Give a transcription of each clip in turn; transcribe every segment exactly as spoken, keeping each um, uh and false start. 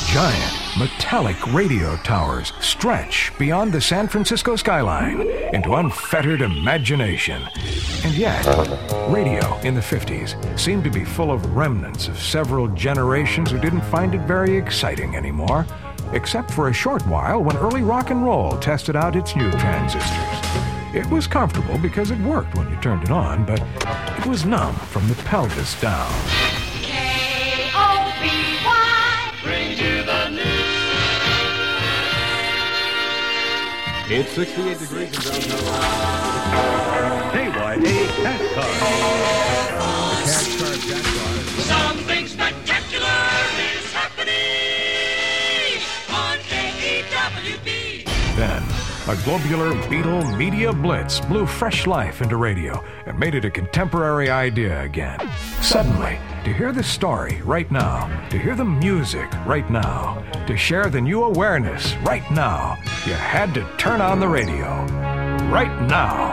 Giant, metallic radio towers stretch beyond the San Francisco skyline into unfettered imagination. And yet, radio in the fifties seemed to be full of remnants of several generations who didn't find it very exciting anymore, except for a short while when early rock and roll tested out its new transistors. It was comfortable because it worked when you turned it on, but it was numb from the pelvis down. K O B Y brings you the news. It's sixty-eight degrees in downtown. K Y A Cash Car. The Cash Car Jackpot. Something spectacular is happening on K E W B. Then, a globular Beatle media blitz blew fresh life into radio and made it a contemporary idea again. Suddenly, to hear the story right now, to hear the music right now, to share the new awareness right now, you had to turn on the radio. Right now.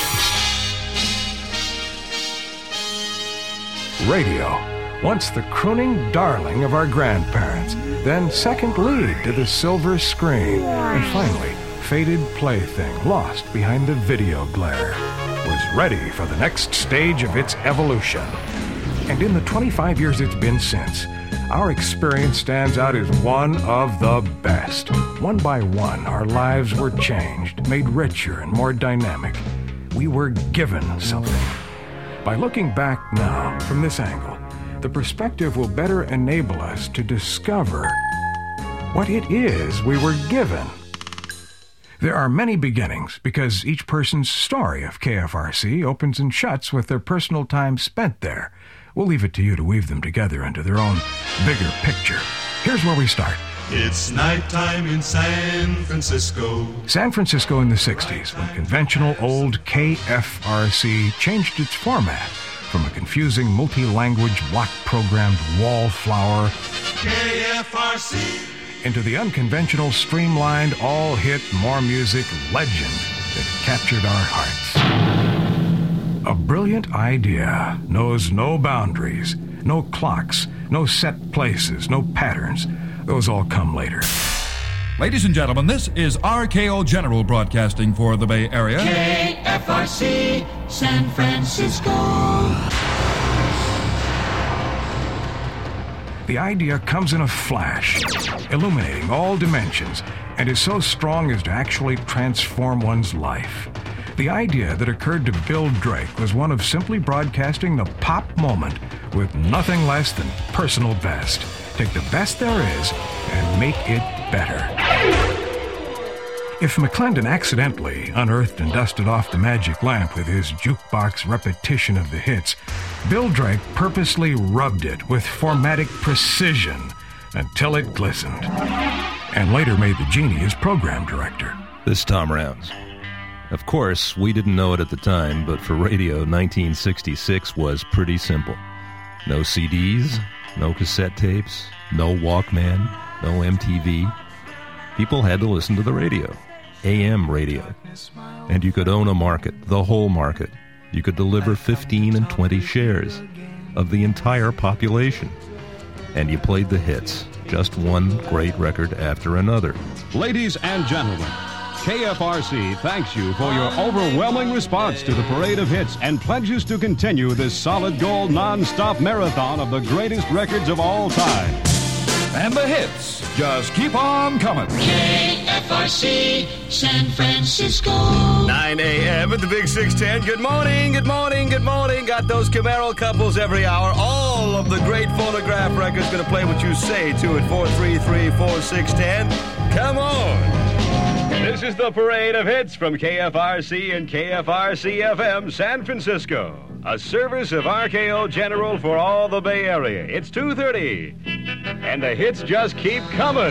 Radio, once the crooning darling of our grandparents, then second lead to the silver screen, and finally, faded plaything lost behind the video glare, was ready for the next stage of its evolution. And in the twenty-five years it's been since, our experience stands out as one of the best. One by one, our lives were changed, made richer and more dynamic. We were given something. By looking back now, from this angle, the perspective will better enable us to discover what it is we were given. There are many beginnings because each person's story of K F R C opens and shuts with their personal time spent there. We'll leave it to you to weave them together into their own bigger picture. Here's where we start. It's nighttime in San Francisco. San Francisco in the sixties, when conventional old K F R C changed its format from a confusing multi-language block-programmed wallflower K F R C into the unconventional, streamlined, all-hit, more music legend that captured our hearts. A brilliant idea knows no boundaries, no clocks, no set places, no patterns. Those all come later. Ladies and gentlemen, this is R K O General broadcasting for the Bay Area. K F R C San Francisco. The idea comes in a flash, illuminating all dimensions, and is so strong as to actually transform one's life. The idea that occurred to Bill Drake was one of simply broadcasting the pop moment with nothing less than personal best. Take the best there is and make it better. If McClendon accidentally unearthed and dusted off the magic lamp with his jukebox repetition of the hits, Bill Drake purposely rubbed it with formatic precision until it glistened, and later made the genie his program director. This is Tom Rounds. Of course, we didn't know it at the time, but for radio, nineteen sixty-six was pretty simple. No C Ds, no cassette tapes, no Walkman, no M T V. People had to listen to the radio, A M radio. And you could own a market, the whole market. You could deliver fifteen and twenty shares of the entire population. And you played the hits, just one great record after another. Ladies and gentlemen, K F R C thanks you for your overwhelming response to the Parade of Hits and pledges to continue this solid gold non-stop marathon of the greatest records of all time. And the hits just keep on coming. K F R C San Francisco. nine a.m. at the Big six ten. Good morning, good morning, good morning. Got those Camaro couples every hour. All of the great phonograph records going to play what you say to it. four three three, four six one zero. Come on. This is the Parade of Hits from K F R C and K F R C F M San Francisco. A service of R K O General for all the Bay Area. It's two thirty. And the hits just keep coming.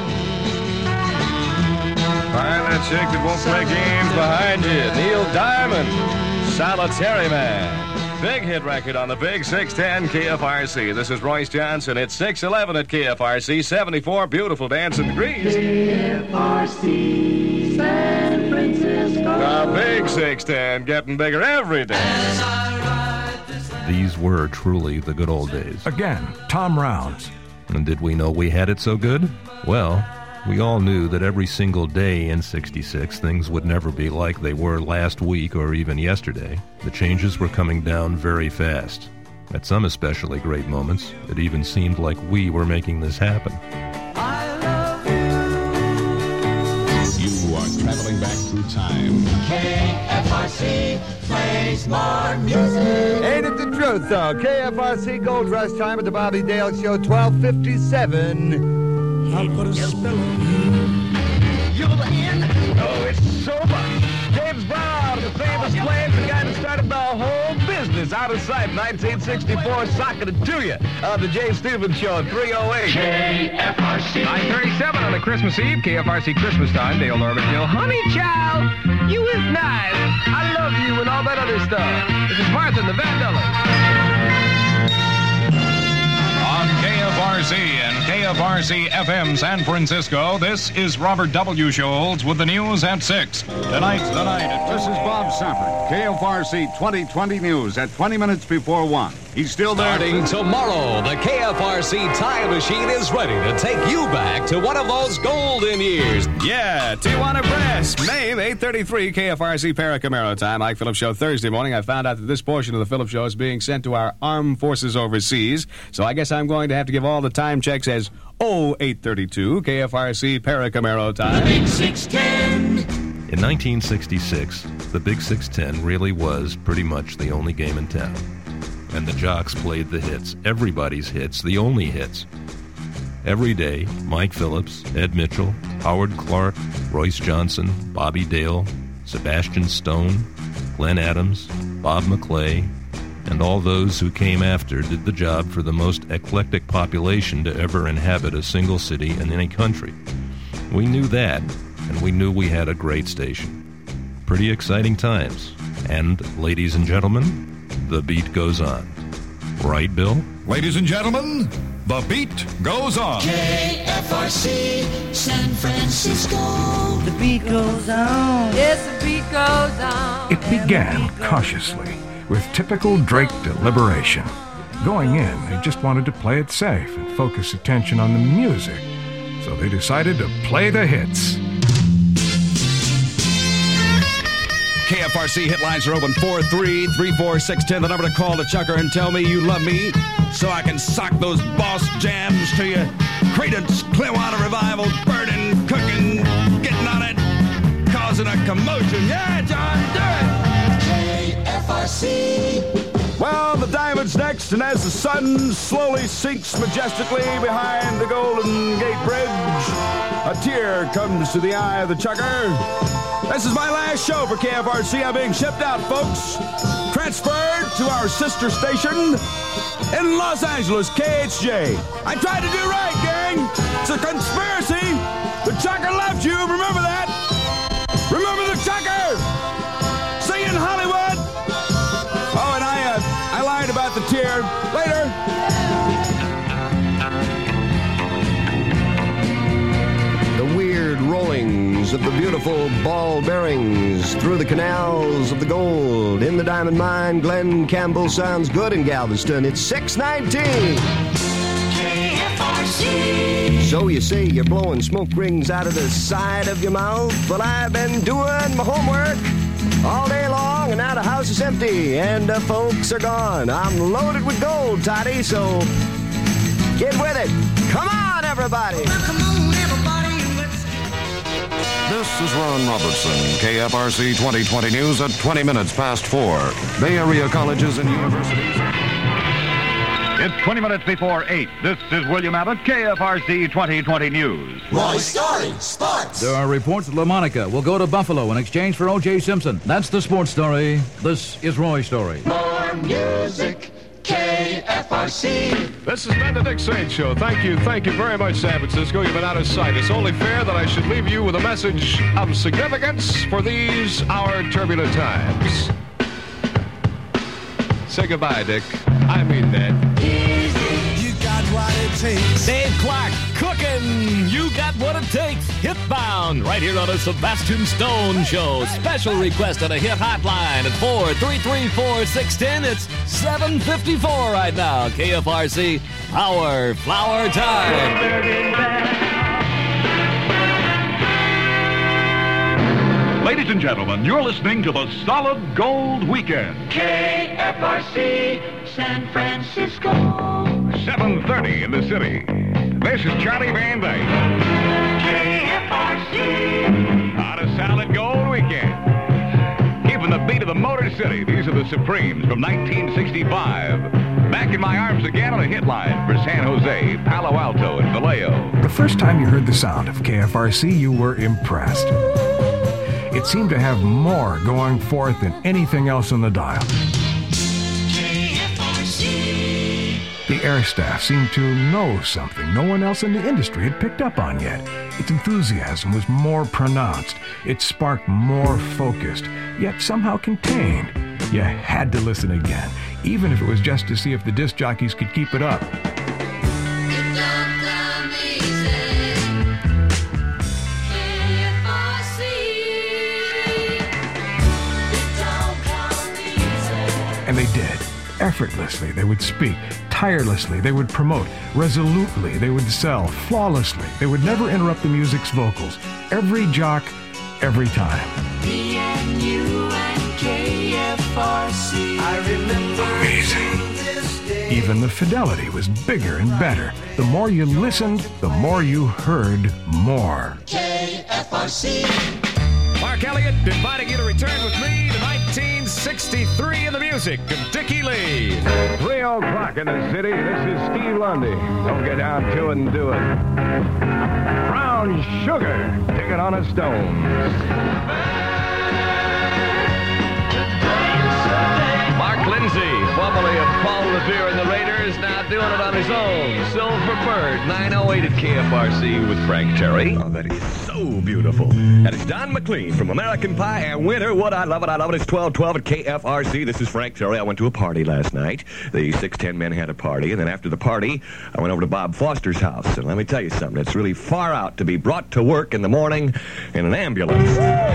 Find that chick that won't play games behind you. Neil Diamond, Solitary Man. Big hit record on the Big six ten K F R C. This is Royce Johnson. It's six eleven at K F R C. seventy-four beautiful dancing degrees. K F R C San Francisco. The Big six ten getting bigger every day. These were truly the good old days. Again, Tom Rounds. And did we know we had it so good? Well, we all knew that every single day in sixty-six, things would never be like they were last week or even yesterday. The changes were coming down very fast. At some especially great moments, it even seemed like we were making this happen. You are traveling back through time. K F R C plays more music. Ain't it the truth, though? K F R C Gold Rush time at the Bobby Dale Show, twelve fifty-seven. I'll put a spell on you. You're in. Oh, it's so much. James Brown, the famous Flames, the guy that started the whole business out of sight. nineteen sixty-four, socking it to you on the Jay Stevens Show, three oh eight. K F R C. nine thirty-seven on a Christmas Eve, K F R C Christmas time, Dale Normanville. Honey child, you is nice. I love you and all that other stuff. This is Martha and the Vandellas. On K F R C and K F R C F M San Francisco, this is Robert W. Schultz with the news at six. Tonight's the night. This is Bob Sanford, K F R C twenty twenty News at twenty minutes before one. He's still there. Starting tomorrow, the K F R C time machine is ready to take you back to one of those golden years. Yeah, Tijuana Brass, Maine, eight thirty-three, K F R C Para Camaro time. Mike Phillips Show Thursday morning. I found out that this portion of the Phillips Show is being sent to our armed forces overseas, so I guess I'm going to have to give all the time checks as oh eight thirty-two, K F R C Para Camaro time. The Big six ten. In nineteen sixty-six, the Big six ten really was pretty much the only game in town. And the jocks played the hits, everybody's hits, the only hits. Every day, Mike Phillips, Ed Mitchell, Howard Clark, Royce Johnson, Bobby Dale, Sebastian Stone, Glenn Adams, Bob McClay, and all those who came after did the job for the most eclectic population to ever inhabit a single city in any country. We knew that, and we knew we had a great station. Pretty exciting times. And, ladies and gentlemen, the beat goes on. Right, Bill? Ladies and gentlemen, the beat goes on. K F R C San Francisco. The beat goes on. Yes, the beat goes on. It began cautiously, with typical Drake deliberation. Going in, they just wanted to play it safe and focus attention on the music, so they decided to play the hits. K F R C hit lines are open four three three four six one zero, the number to call to Chucker and tell me you love me so I can sock those boss jams to you. Credence, Clearwater Revival, burning, cooking, getting on it, causing a commotion. Yeah, John, do it! K F R C. Well, the Diamond's next, and as the sun slowly sinks majestically behind the Golden Gate Bridge, a tear comes to the eye of the Chucker. This is my last show for K F R C. I'm being shipped out, folks. Transferred to our sister station in Los Angeles, K H J. I tried to do right, gang. It's a conspiracy. The Chucker left you. Remember that. Remember the Chucker. See you in Hollywood. Oh, and I, uh, I lied about the tear. Later. The weird rollings of the beautiful ball bearings through the canals of the gold in the diamond mine. Glenn Campbell sounds good in Galveston. It's six nineteen. K F R C. So you say you're blowing smoke rings out of the side of your mouth? Well, I've been doing my homework all day long, and now the house is empty and the folks are gone. I'm loaded with gold, Toddy, so get with it. Come on, everybody. Come on, everybody. This is Ron Robertson, K F R C twenty twenty News at twenty minutes past four. Bay Area colleges and universities. It's twenty minutes before eight. This is William Abbott, K F R C twenty twenty News. Roy Story, sports. There are reports that LaMonica will go to Buffalo in exchange for O J Simpson. That's the sports story. This is Roy Story. More music. K F R C. This has been the Dick Saint Show. Thank you, thank you very much, San Francisco. You've been out of sight. It's only fair that I should leave you with a message of significance for these, our turbulent times. Say goodbye, Dick. I mean that. You got what it takes. Dave Clark, cooking. You got what it takes. Hitbound, right here on a Sebastian Stone Show. Special request on a hit hotline at four three three four, six one zero. It's seven fifty-four right now. K F R C, Power Flower Time. Ladies and gentlemen, you're listening to the Solid Gold Weekend. K F R C, San Francisco. seven thirty in the city. This is Charlie Van Dyke. K F R C. On a Solid Gold Weekend. Keeping the beat of the Motor City. These are the Supremes from nineteen sixty-five. Back in my arms again on a hit line for San Jose, Palo Alto, and Vallejo. The first time you heard the sound of K F R C, you were impressed. It seemed to have more going forth than anything else on the dial. K F R C. The air staff seemed to know something no one else in the industry had picked up on yet. Its enthusiasm was more pronounced. Its spark more focused, yet somehow contained. You had to listen again, even if it was just to see if the disc jockeys could keep it up. And they did. Effortlessly, they would speak. Tirelessly, they would promote. Resolutely, they would sell. Flawlessly, they would never interrupt the music's vocals. Every jock, every time. Me and you and K F R C. I remember. Amazing. Even the fidelity was bigger and better. The more you listened, the more you heard more. K F R C. Mark Elliott inviting you to return with me to nineteen sixty-three in the music of Dickie Lee. Three o'clock in the city. This is Steve Lundy. Don't get down to it and do it. Brown Sugar, Ticket on a Stone. Mark Lindsay, formerly of Paul Revere and the Raiders, now doing it on his own. Silver Bird, nine oh eight at K F R C with Frank Terry. Oh, that is so beautiful. That is Don McLean from American Pie and Winterwood. I love it, I love it. It's twelve twelve at K F R C. This is Frank Terry. I went to a party last night. The six ten men had a party, and then after the party, I went over to Bob Foster's house. And let me tell you something, it's really far out to be brought to work in the morning in an ambulance.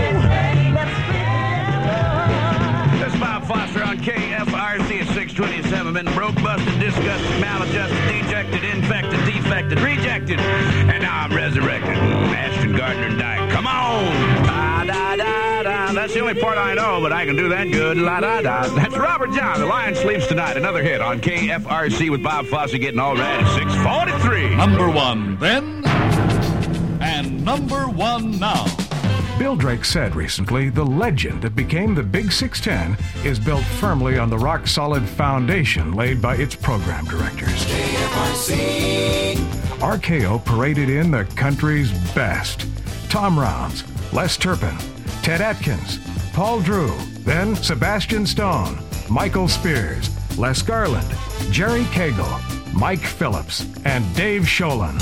This is Bob Foster on K F R C at six twenty-seven. Been broke, busted, disgusted, maladjusted, dejected, infected, defected, rejected. And now I'm resurrected. Ashton, Gardner, and Dyke. Come on! Da, da, da, da. That's the only part I know, but I can do that good. La, da, da. That's Robert John. The Lion Sleeps Tonight. Another hit on K F R C with Bob Foster getting all right at six forty-three. Number one then, and number one now. Bill Drake said recently, the legend that became the Big six ten is built firmly on the rock-solid foundation laid by its program directors. K F R C. R K O paraded in the country's best. Tom Rounds, Les Turpin, Ted Atkins, Paul Drew, then Sebastian Stone, Michael Spears, Les Garland, Jerry Cagle, Mike Phillips, and Dave Sholin.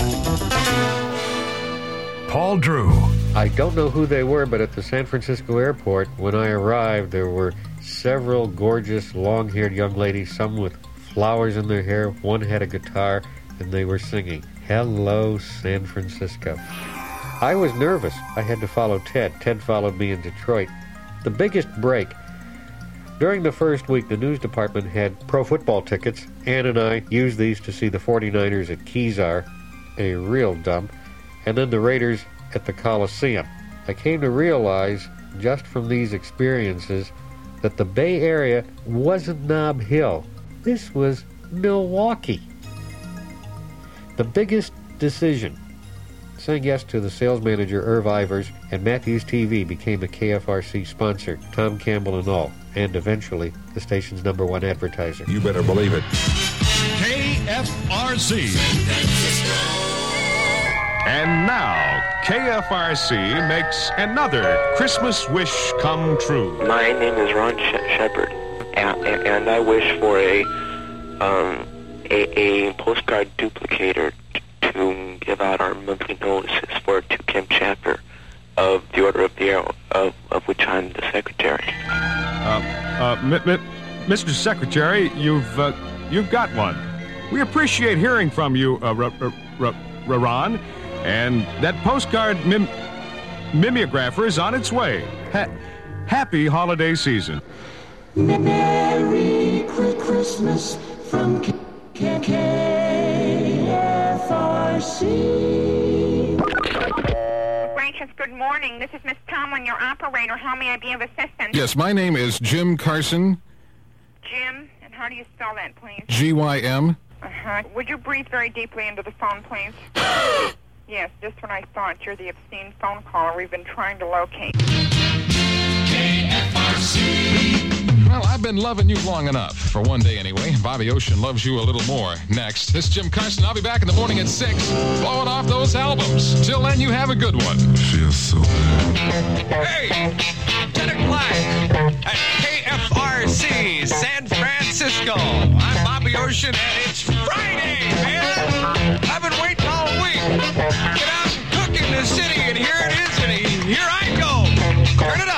Paul Drew. I don't know who they were, but at the San Francisco airport, when I arrived, there were several gorgeous, long-haired young ladies, some with flowers in their hair. One had a guitar, and they were singing, "Hello, San Francisco." I was nervous. I had to follow Ted. Ted followed me in Detroit. The biggest break. During the first week, the news department had pro football tickets. Ann and I used these to see the forty-niners at Kezar, a real dump, and then the Raiders at the Coliseum. I came to realize, just from these experiences, that the Bay Area wasn't Nob Hill. This was Milwaukee. The biggest decision. Saying yes to the sales manager, Irv Ivers, and Matthews T V became a K F R C sponsor, Tom Campbell and all, and eventually the station's number one advertiser. You better believe it. K F R C. And now, K F R C makes another Christmas wish come true. My name is Ron Sh- Shepard, and, and I wish for a um, a, a postcard duplicator to give out our monthly notices for a two-camp chapter of the Order of the Arrow, of, of which I'm the secretary. Uh, uh, m- m- Mister Secretary, you've uh, you've got one. We appreciate hearing from you, uh, R- R- R- R- Ron. And that postcard mim- mimeographer is on its way. Ha- happy holiday season. Merry Christmas from K F R C. Gracious, good morning. This is Miss Tomlin, your operator. How may I be of assistance? Yes, my name is Jim Carson, Jim, and how do you spell that, please? G Y M. Uh-huh. Would you breathe very deeply into the phone, please? Yes, just what I thought. You're the obscene phone caller we've been trying to locate. K F R C. Well, I've been loving you long enough. For one day, anyway. Bobby Ocean loves you a little more. Next, this is Jim Carson. I'll be back in the morning at six, blowing off those albums. Till then, you have a good one. Feels so good. Hey, ten o'clock at K F R C, San Francisco. I'm Bobby Ocean, and it's Friday, man. I've been waiting all week. Get out and cook in the city, and here it is, and here I go. Turn it up.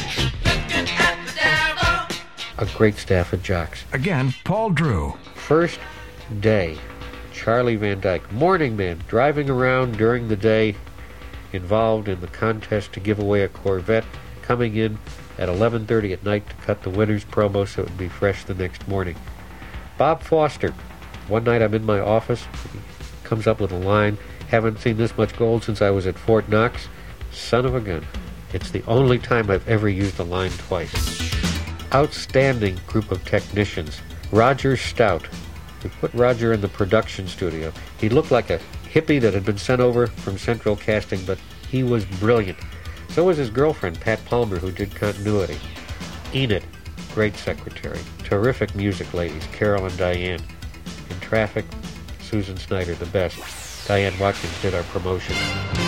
A great staff of jocks. Again, Paul Drew. First day, Charlie Van Dyke, morning man, driving around during the day, involved in the contest to give away a Corvette, coming in at eleven thirty at night to cut the winner's promo so it would be fresh the next morning. Bob Foster, one night I'm in my office, he comes up with a line, haven't seen this much gold since I was at Fort Knox. Son of a gun. It's the only time I've ever used a line twice. Outstanding group of technicians. Roger Stout. We put Roger in the production studio. He looked like a hippie that had been sent over from Central Casting, but he was brilliant. So was his girlfriend, Pat Palmer, who did continuity. Enid, great secretary. Terrific music ladies, Carol and Diane. In traffic, Susan Snyder, the best. Diane Watkins did our promotion.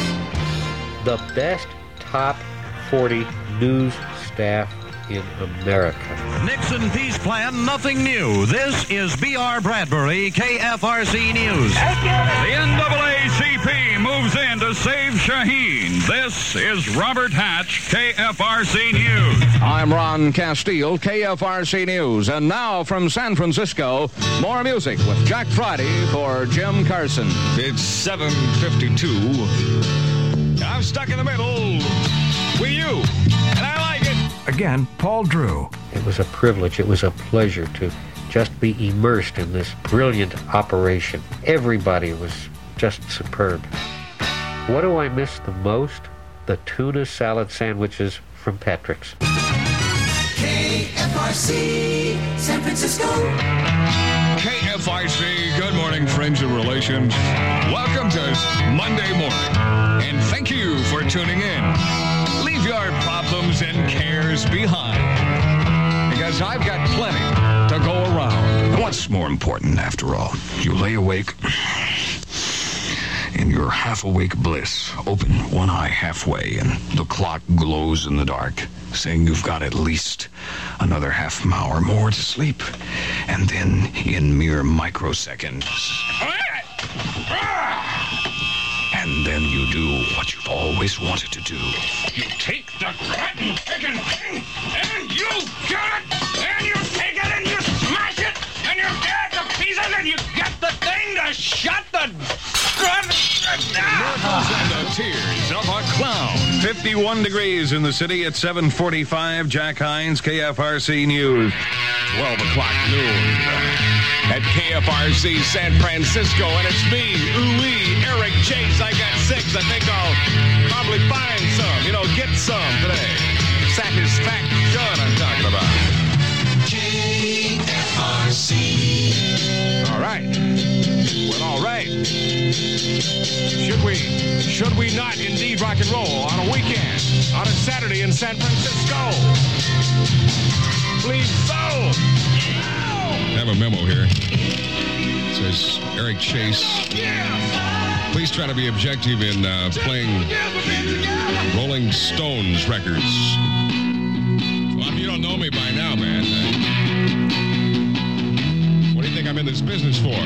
The best top forty news staff in America. Nixon Peace Plan, nothing new. This is B R Bradbury, K F R C News. The N double A C P moves in to save Shaheen. This is Robert Hatch, K F R C News. I'm Ron Castile, K F R C News. And now from San Francisco, more music with Jack Friday for Jim Carson. It's seven fifty-two. I'm stuck in the middle with you, and I like it. Again, Paul Drew. It was a privilege, it was a pleasure to just be immersed in this brilliant operation. Everybody was just superb. What do I miss the most? The tuna salad sandwiches from Patrick's. K F R C, San Francisco. K F R C, good morning, friends and relations. Welcome to Monday morning, and thank you for tuning in. Leave your problems and cares behind, because I've got plenty to go around. What's more important, after all? You lay awake in your half-awake bliss, open one eye halfway, and the clock glows in the dark, saying you've got at least another half hour more to sleep. And then, in mere microseconds, and then you do what you've always wanted to do. You take the rotten chicken thing, and you get it, and you take it, and you smash it, and you get the pieces, and you get the thing to shut the... Miracles and the tears of a clown. fifty-one degrees in the city at seven forty-five. Jack Hines, K F R C News. twelve o'clock noon at K F R C San Francisco. And it's me, ooh-wee, Eric Chase. I got six. I think I'll probably find some. You know, get some today. Satisfaction I'm talking about. K F R C. All right. Well, all right. Should we, should we not indeed rock and roll on a weekend, on a Saturday in San Francisco? Please so. I have a memo here. It says, Eric Chase, please try to be objective in uh, playing Rolling Stones records. Well, if you don't know me by now, man, uh, what do you think I'm in this business for?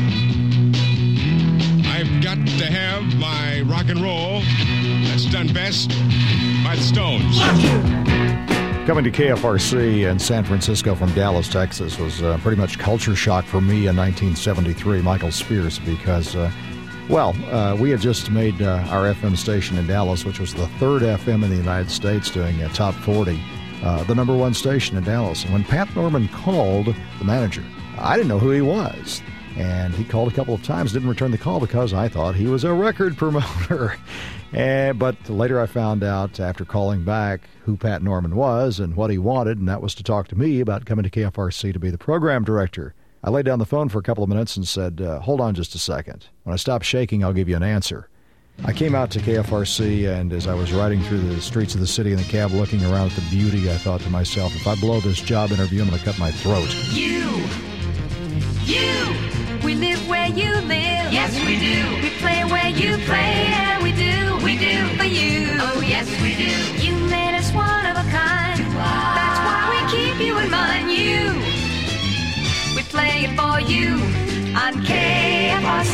I've got to have my rock and roll that's done best by the Stones. Coming to K F R C in San Francisco from Dallas, Texas was uh, pretty much culture shock for me in nineteen seventy-three, Michael Spears, because, uh, well, uh, we had just made uh, our F M station in Dallas, which was the third F M in the United States doing a top forty, uh, the number one station in Dallas. And when Pat Norman called, the manager, I didn't know who he was. And he called a couple of times, didn't return the call because I thought he was a record promoter. And, but later I found out after calling back who Pat Norman was and what he wanted, and that was to talk to me about coming to K F R C to be the program director. I laid down the phone for a couple of minutes and said, uh, hold on just a second. When I stop shaking, I'll give you an answer. I came out to K F R C, and as I was riding through the streets of the city in the cab looking around at the beauty, I thought to myself, if I blow this job interview, I'm going to cut my throat. You, you, we live where you live. Yes, we do. We play where you play. Yeah, we do. We do for you. Oh, yes, we do. You made us one of a kind. That's why we keep you in mind. You, we play it for you on K F R C.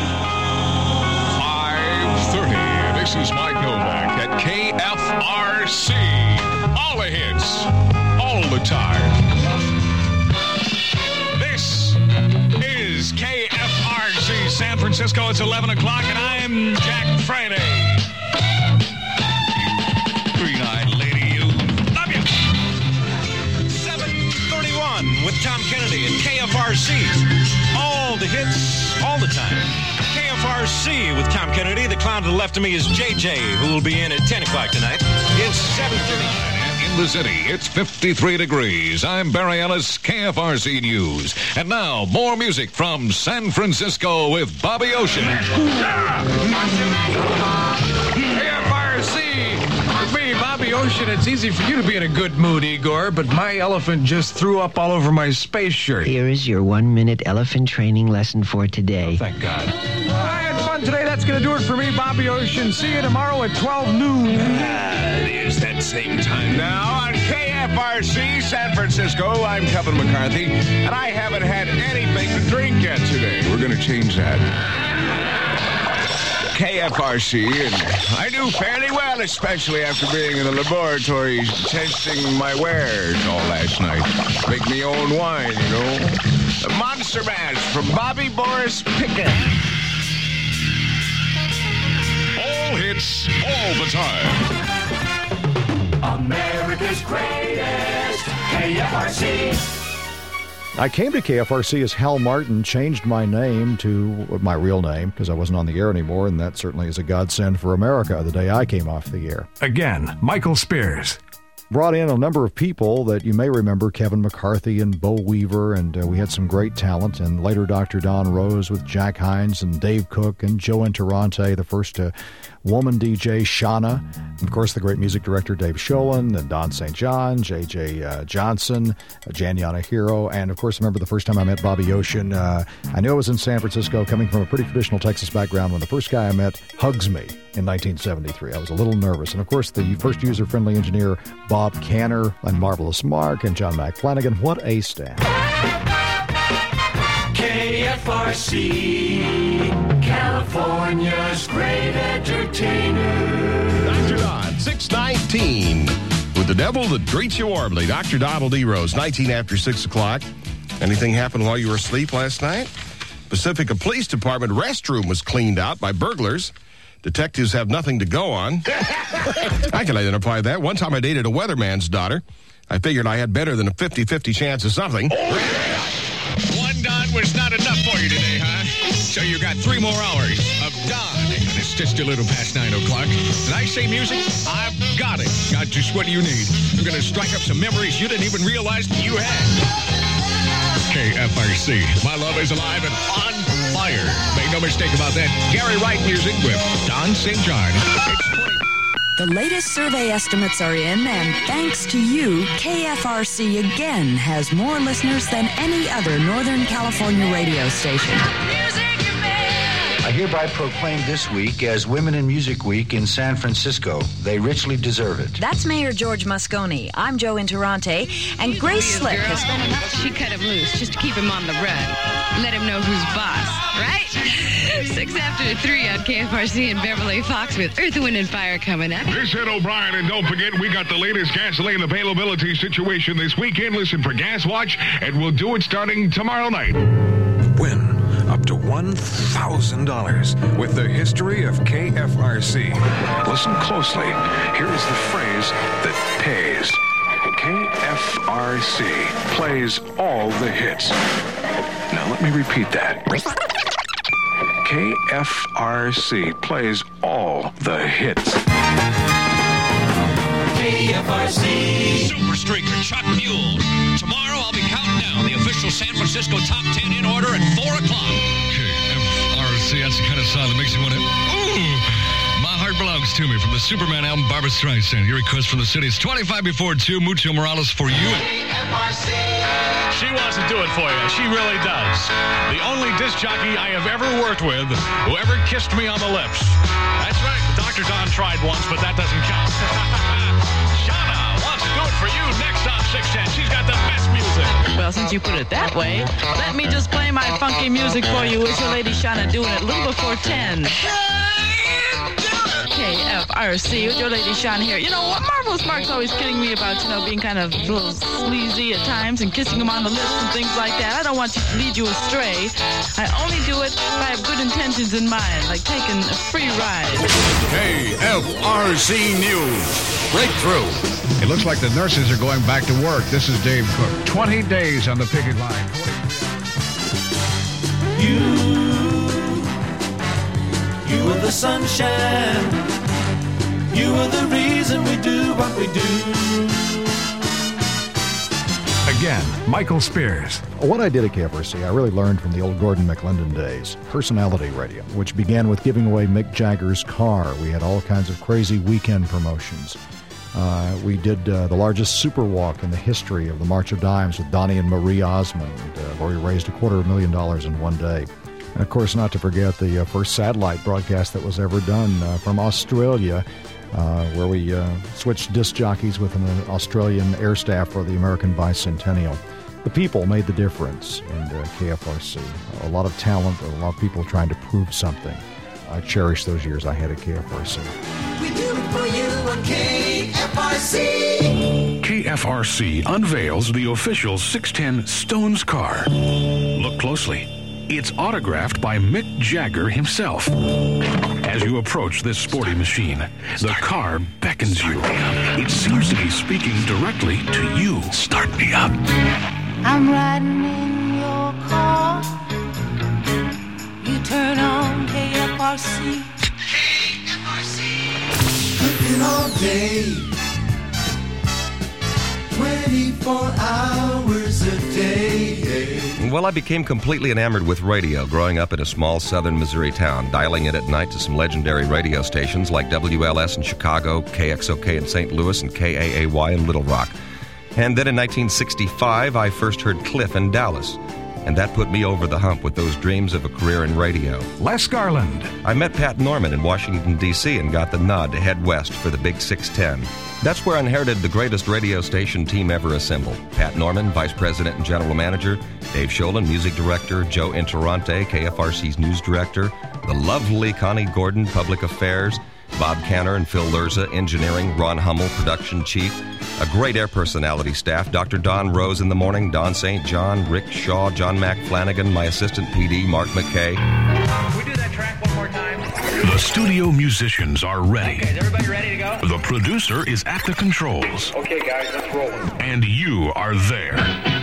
five thirty. This is Mike Novak at K F R C. All the hits, all the time. This is K F R C San Francisco. It's eleven o'clock, and I'm Jack Friday. Green-eyed lady, you. Love you. seven thirty-one with Tom Kennedy and K F R C. All the hits, all the time. K F R C with Tom Kennedy. The clown to the left of me is J J, who will be in at ten o'clock tonight. It's seven thirty. In the city, it's fifty-three degrees. I'm Barry Ellis, K F R C News. And now, more music from San Francisco with Bobby Ocean. K F R C! With me, Bobby Ocean. It's easy for you to be in a good mood, Igor, but my elephant just threw up all over my space shirt. Here is your one-minute elephant training lesson for today. Oh, thank God. I had fun today. That's going to do it for me, Bobby Ocean. See you tomorrow at twelve noon. Ah, it is that same time now on K F R C San Francisco. I'm Kevin McCarthy, and I haven't had anything to drink yet today. We're going to change that. K F R C, and I do fairly well, especially after being in the laboratory testing my wares all last night. Make me own wine, you know. The Monster Mash from Bobby Boris Pickett. All hits, all the time. America's greatest K F R C. I came to K F R C as Hal Martin, changed my name to my real name because I wasn't on the air anymore, and that certainly is a godsend for America the day I came off the air. Again, Michael Spears. Brought in a number of people that you may remember, Kevin McCarthy and Bo Weaver, and uh, we had some great talent, and later Doctor Don Rose with Jack Hines and Dave Cook and Joe Interrante, the first uh, woman D J, Shauna, and of course the great music director Dave Sholin, and Don Saint John, J J Uh, Johnson, uh, Janiana Hero, and of course remember the first time I met Bobby Ocean. Uh, I knew I was in San Francisco, coming from a pretty traditional Texas background, when the first guy I met hugs me in nineteen seventy-three. I was a little nervous. And of course the first user-friendly engineer, Bob Canner, and Marvelous Mark, and John Mac Flanagan. What a staff. K F R C, California's great entertainer. Doctor Don, six nineteen. With the devil that greets you warmly, Doctor Donald E. Rose, nineteen after six o'clock. Anything happened while you were asleep last night? Pacifica Police Department restroom was cleaned out by burglars. Detectives have nothing to go on. I can identify that. One time I dated a weatherman's daughter. I figured I had better than a fifty-fifty chance of something. One Don was not enough for you today, huh? So you got three more hours of Don. And it's just a little past nine o'clock. Did I say music? I've got it. Got just what you need. We're going to strike up some memories you didn't even realize you had. K F R C. My love is alive and on fire. Make no mistake about that. Gary Wright music with Don Saint John. The latest survey estimates are in, and thanks to you, K F R C again has more listeners than any other Northern California radio station. I hereby proclaim this week as Women in Music Week in San Francisco. They richly deserve it. That's Mayor George Moscone. I'm Joe Interrante, and Grace Slick has been enough. She cut him loose just to keep him on the run. Let him know who's boss, right? Six after three on K F R C and Beverly Fox with Earth, Wind, and Fire coming up. This is Ed O'Brien, and don't forget, we got the latest gasoline availability situation this weekend. Listen for Gas Watch, and we'll do it starting tomorrow night. Win up to one thousand dollars with the history of K F R C. Listen closely. Here is the phrase that pays. K F R C plays all the hits. Now let me repeat that. K F R C plays all the hits. K F R C Super Streaker Chuck Mule. Tomorrow I'll be counting down the official San Francisco Top ten in order at four o'clock. K F R C, that's the kind of sound that makes you want to... Ooh! My Heart Belongs to Me from the Superman album, Barbra Streisand. Your request from the city. It's twenty-five before two. Mucho Morales for you. K F R C She wants to do it for you. She really does. The only disc jockey I have ever worked with who ever kissed me on the lips. That's right. Doctor Don tried once, but that doesn't count. Shauna wants to do it for you next on six ten. She's got the best music. Well, since you put it that way, let me just play my funky music for you. It's your Lady Shauna doing it a little before ten. K F R C with your Lady Shauna here. You know what? Marvelous Mark's always kidding me about, you know, being kind of a little sleazy at times and kissing him on the lips and things like that. I don't want to lead you astray. I only do it if I have good intentions in mind, like taking a free ride. K F R C News. Breakthrough. It looks like the nurses are going back to work. This is Dave Cook. twenty days on the picket line. You, you are the sunshine. You are the reason we do what we do. Again, Michael Spears. What I did at K F R C, I really learned from the old Gordon McClendon days. Personality radio, which began with giving away Mick Jagger's car. We had all kinds of crazy weekend promotions. Uh, we did uh, the largest super walk in the history of the March of Dimes with Donnie and Marie Osmond, uh, where we raised a quarter of a million dollars in one day. And, of course, not to forget the uh, first satellite broadcast that was ever done uh, from Australia, uh, where we uh, switched disc jockeys with an Australian air staff for the American Bicentennial. The people made the difference in uh, K F R C. A lot of talent, a lot of people trying to prove something. I cherish those years I had at K F R C. We do it for you on K F R C. K F R C unveils the official six ten Stones car. Look closely. It's autographed by Mick Jagger himself. As you approach this sporty machine, the car beckons you. It seems to be speaking directly to you. Start me up. I'm riding in your car. You turn on K F R C. K F R C. Cooking all day. twenty-four hours a day. Well, I became completely enamored with radio growing up in a small southern Missouri town, dialing in at night to some legendary radio stations like W L S in Chicago, K X O K in Saint Louis, and K A A Y in Little Rock. And then in nineteen sixty-five, I first heard Cliff in Dallas. And that put me over the hump with those dreams of a career in radio. Les Garland. I met Pat Norman in Washington, D C and got the nod to head west for the Big six ten. That's where I inherited the greatest radio station team ever assembled. Pat Norman, Vice President and General Manager, Dave Sholin, Music Director, Joe Interrante, K F R C's News Director, the lovely Connie Gordon, Public Affairs, Bob Canner and Phil Lerza, Engineering, Ron Hummel, Production Chief, a great air personality staff, Doctor Don Rose in the morning, Don Saint John, Rick Shaw, John Mac Flanagan, my assistant P D, Mark McKay. Can we do that track one more time? The studio musicians are ready. Okay, is everybody ready to go? The producer is at the controls. Okay, guys, let's roll it. And you are there.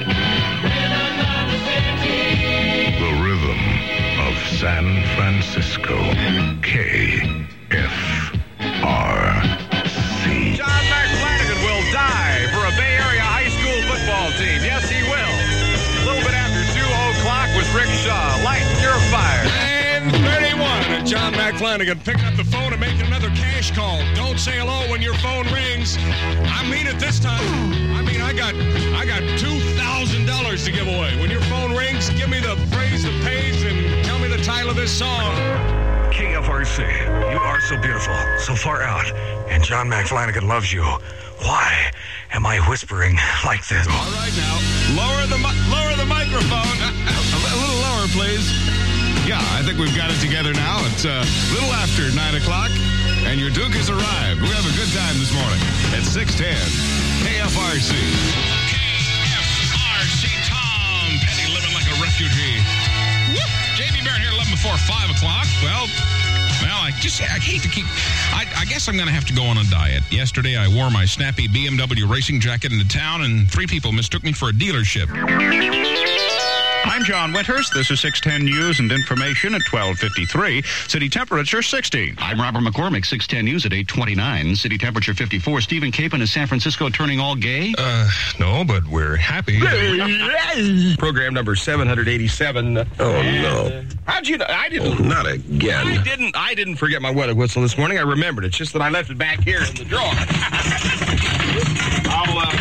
The rhythm of San Francisco. K F R C. John Mac Flanagan will die for a Bay Area high school football team. Yes, he will. A little bit after two o'clock with Rick Shaw. Light your fire. And thirty-one. And John Mac Flanagan picking up the phone and making another cash call. Don't say hello when your phone rings. I mean it this time. I mean, I got I got two thousand dollars to give away. When your phone rings, give me the phrase that pays and tell me the title of this song. K F R C. You are so beautiful, so far out, and John McFlanagan loves you. Why am I whispering like this? All right, now, lower the mi- lower the microphone. a, a little lower, please. Yeah, I think we've got it together now. It's a little after nine o'clock, and your Duke has arrived. We have a good time this morning at six ten K F R C. K F R C, Tom Petty living like a refugee. Whoop. J B Barrett here, eleven before five o'clock. Well, well, I just, I hate to keep, I, I guess I'm going to have to go on a diet. Yesterday, I wore my snappy B M W racing jacket into town, and three people mistook me for a dealership. I'm John Winters. This is six ten News and Information at twelve fifty-three. City temperature sixty. I'm Robert McCormick, six ten News at eight twenty-nine. City temperature fifty-four. Stephen Capon, is San Francisco turning all gay? Uh, no, but we're happy. Program number seven hundred eighty-seven. Oh, no. How'd you know? I didn't. Oh, not again. I didn't, I didn't forget my weather whistle this morning. I remembered. It's just that I left it back here in the drawer. I'll, uh...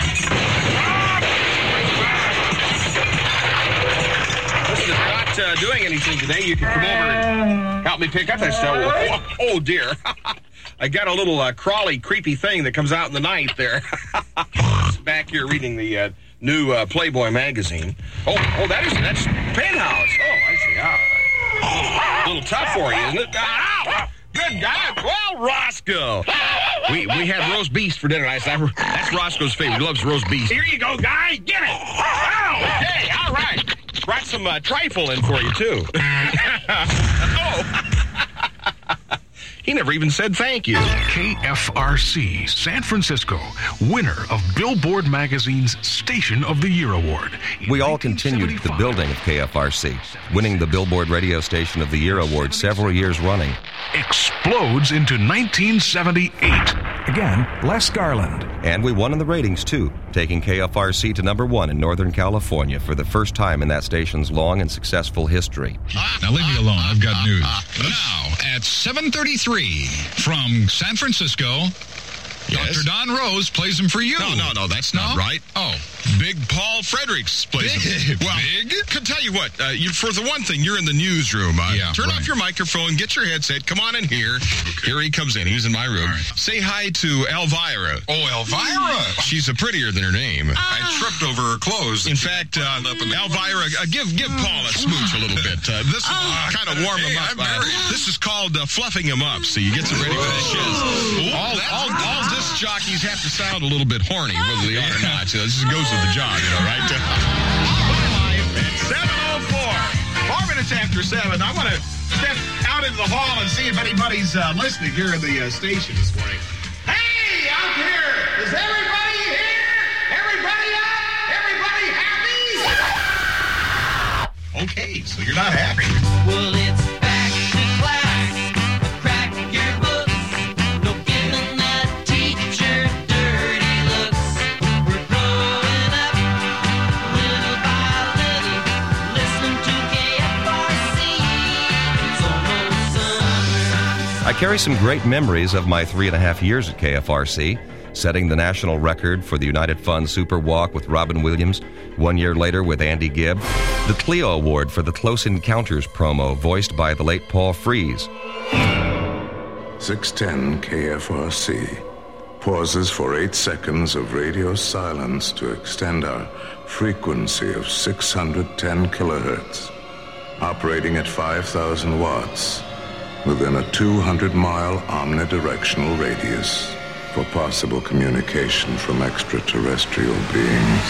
Listen, if you're not uh, doing anything today, you can come over and help me pick up that stuff. Oh, oh dear. I got a little uh, crawly, creepy thing that comes out in the night there. Back here reading the uh, new uh, Playboy magazine. Oh, oh, that is, that's Penthouse. Oh, I see. Oh, a little tough for you, isn't it? Ow! Good God. Well, Roscoe. We we had roast beef for dinner last night. That's Roscoe's favorite. He loves roast beef. Here you go, guy. Get it. Oh, okay. All right. Brought some uh, trifle in for you, too. Oh. He never even said thank you. K F R C, San Francisco, winner of Billboard Magazine's Station of the Year Award. We all continued the building of K F R C, winning the Billboard Radio Station of the Year Award several years running. Explodes into nineteen seventy-eight. Again, Les Garland. And we won in the ratings, too, taking K F R C to number one in Northern California for the first time in that station's long and successful history. Now leave me alone. I've got news. Now, at seven thirty-three from San Francisco, yes. Doctor Don Rose plays them for you. No, no, no, that's not no? right. Oh. Big Paul Fredericks plays Big? them. Well, Big? Can tell you what, uh, you, for the one thing, you're in the newsroom. Uh, yeah, turn right. off your microphone, get your headset, come on in here. Okay. Here he comes in. He's in my room. Right. Say hi to Elvira. Oh, Elvira. She's a prettier than her name. Uh, I tripped over her clothes. In fact, uh, Elvira, uh, give give Paul a smooch a little bit. Uh, this will uh, kind of warm hey, him up. Uh, this is called uh, fluffing him up, so you get him ready for the shiz. All, all, all disc jockeys have to sound a little bit horny, whether they are or not. So this goes with the job, you know, right? It's seven oh four. Four minutes after seven. I want to step out into the hall and see if anybody's uh, listening here in the uh, station this morning. Hey, out here! Is everybody here? Everybody up? Everybody happy? Okay, so you're not happy. Well, it's back to class. Crack your books. No giving that teacher dirty looks. We're growing up little by little. Listen to K F R C. It's almost summer. I carry some great memories of my three and a half years at K F R C, setting the national record for the United Fund Super Walk with Robin Williams, one year later with Andy Gibb, the Clio Award for the Close Encounters promo voiced by the late Paul Frees. six ten K F R C pauses for eight seconds of radio silence to extend our frequency of six hundred ten kilohertz, operating at five thousand watts within a two hundred mile omnidirectional radius for possible communication from extraterrestrial beings.